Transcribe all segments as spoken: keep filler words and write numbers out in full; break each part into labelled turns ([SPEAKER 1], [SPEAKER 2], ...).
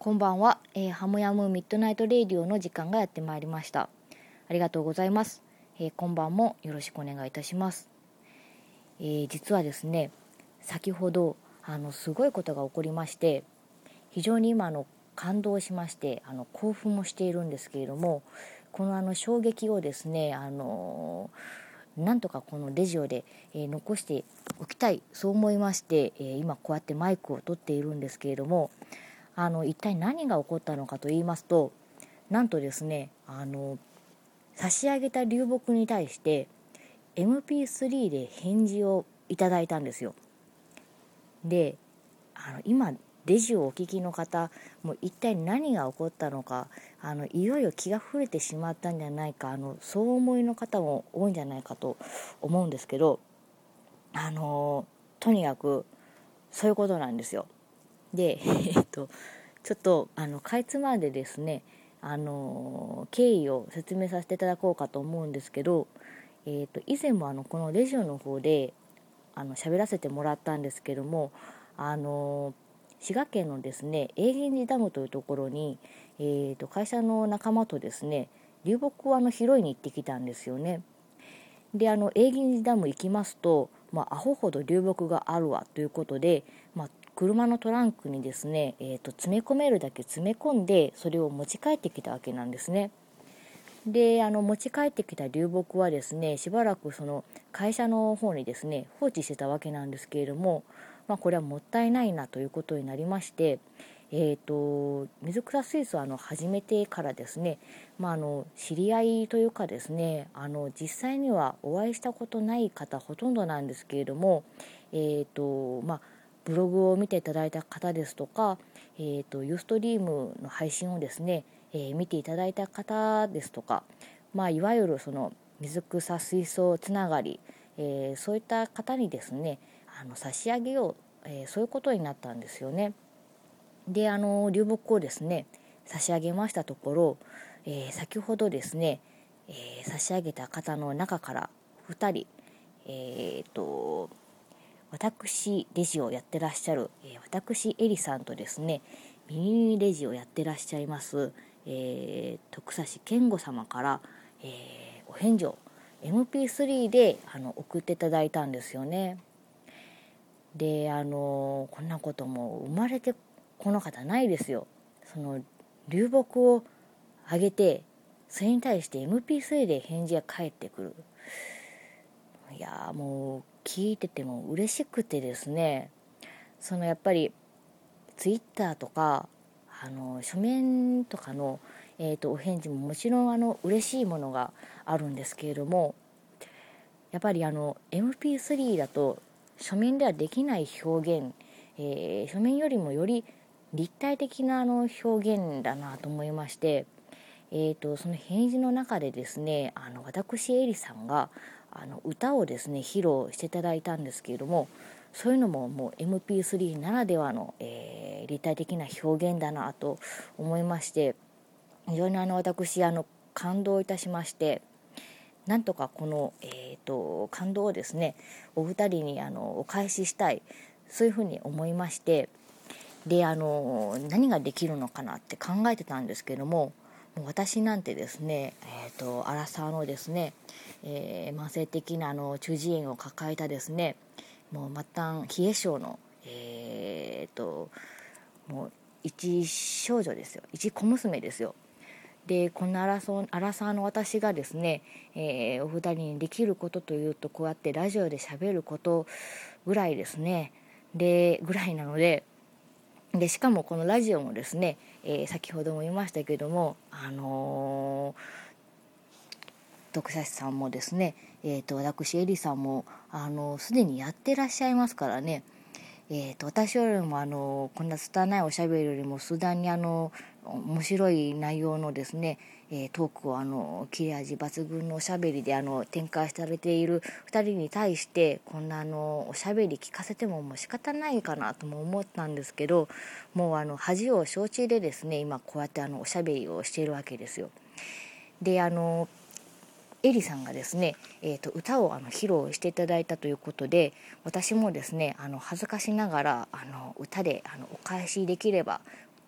[SPEAKER 1] こんばんは、えー、ハムヤムミッドナイトレイディオの時間がやってまいりました。ありがとうございます。えー、今晩もよろしくお願いいたします。えー、実はですね、先ほどあのすごいことが起こりまして、非常に今あの感動しまして、あの興奮もしているんですけれども、このあの衝撃をですね、あのなんとかこのレジオで、えー、残しておきたい、そう思いまして、えー、今こうやってマイクを取っているんですけれども、あの一体何が起こったのかと言いますと、なんとですね、あの差し上げた流木に対して エムピースリー で返事をいただいたんですよ。で、あの今レジをお聞きの方もう一体何が起こったのか、あのいよいよ気が増えてしまったんじゃないか、あのそう思いの方も多いんじゃないかと思うんですけど、あのとにかくそういうことなんですよ。で、えっとちょっとあのかいつまんでですね、あの経緯を説明させていただこうかと思うんですけど、えー、と以前もあのこのレジオの方であの喋らせてもらったんですけども、あの滋賀県のですね永源寺ダムというところに、えー、と会社の仲間とですね流木をあの拾いに行ってきたんですよね。で、あの永源寺ダム行きますと、まあ、アホほど流木があるわということで、まあ、車のトランクにですね、えー、と詰め込めるだけ詰め込んでそれを持ち帰ってきたわけなんですね。で、あの持ち帰ってきた流木はですね、しばらくその会社の方にですね放置してたわけなんですけれども、まあ、これはもったいないなということになりまして、えー、と水草水槽をあの始めてからですね、まあ、あの知り合いというかですね、あの実際にはお会いしたことない方ほとんどなんですけれども、えーとまあ、ブログを見ていただいた方ですとか、えー、とユーストリームの配信をですね、えー、見ていただいた方ですとか、まあ、いわゆるその水草水槽つながり、えー、そういった方にですねあの差し上げよう、えー、そういうことになったんですよね。で、あの流木をですね差し上げましたところ、えー、先ほどですね、えー、差し上げた方の中からふたり、えー、と私レジをやってらっしゃる、えー、私エリさんとですねミニミニレジをやってらっしゃいます、えー、徳佐健吾様から、えー、お返事を エムピースリー であの送っていただいたんですよね。で、あのこんなことも生まれてこの方ないですよ。その流木をあげてそれに対して エムピースリー で返事が返ってくる。いやもう聞いてても嬉しくてですね、そのやっぱりツイッターとかあの書面とかの、えー、とお返事ももちろんあの嬉しいものがあるんですけれども、やっぱりあの エムピースリー だと書面ではできない表現、えー、書面よりもより立体的なあの表現だなと思いまして、えー、とその返事の中でですね、あの私エリさんがあの歌をですね披露していただいたんですけれども、そういうのももう エムピースリー ならではの、えー、立体的な表現だなと思いまして、非常にあの私あの感動いたしまして、なんとかこの、えー、と感動をですねお二人にあのお返ししたい、そういうふうに思いまして、であの何ができるのかなって考えてたんですけども、もう私なんてですね、えー、とアラサーのですね、えー慢性的なあの中耳炎を抱えたですね、もう末端冷え性の、えー、ともう一少女ですよ、一小娘ですよ。で、こんなアラソアラサーの私がですね、えーお二人にできることというと、こうやってラジオで喋ることぐらいですね、でぐらいなので、でしかもこのラジオもですね、えー先ほども言いましたけども、あのー、読者さんもですね、えー、と私エリさんもあのすでにやってらっしゃいますからね、えー、と私よりもあのこんな拙いおしゃべりよりも数段にあの面白い内容のですね、えー、トークをあの切れ味抜群のおしゃべりであの展開されているふたりに対して、こんなあのおしゃべり聞かせてももう仕方ないかなとも思ったんですけど、もうあの恥を承知でですね今こうやってあのおしゃべりをしているわけですよ。で、あのエリさんがですね、えー、と歌をあの披露していただいたということで、私もですねあの恥ずかしながらあの歌であのお返しできれば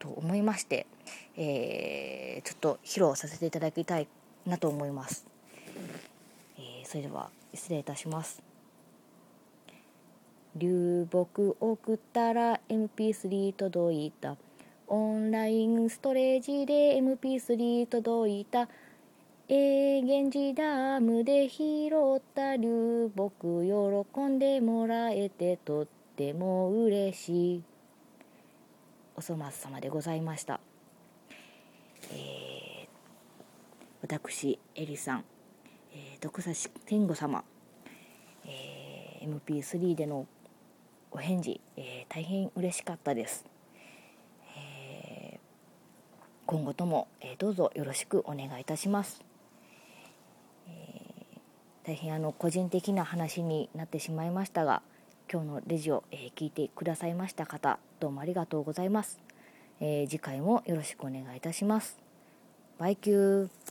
[SPEAKER 1] と思いまして、えー、ちょっと披露させていただきたいなと思います。えー、それでは失礼いたします。流木送ったら エムピースリー 届いた、オンラインストレージで エムピースリー 届いた、永源寺ダムで拾った流木喜んでもらえてとっても嬉しい。おそ松様でございました。えー、私エリさん、えー、徳佐天狗様、えー、エムピースリー でのお返事、えー、大変嬉しかったです。えー、今後とも、えー、どうぞよろしくお願いいたします。えー、大変あの個人的な話になってしまいましたが、今日のレジを、えー、聞いてくださいました方、どうもありがとうございます。えー、次回もよろしくお願いいたします。バイキュー。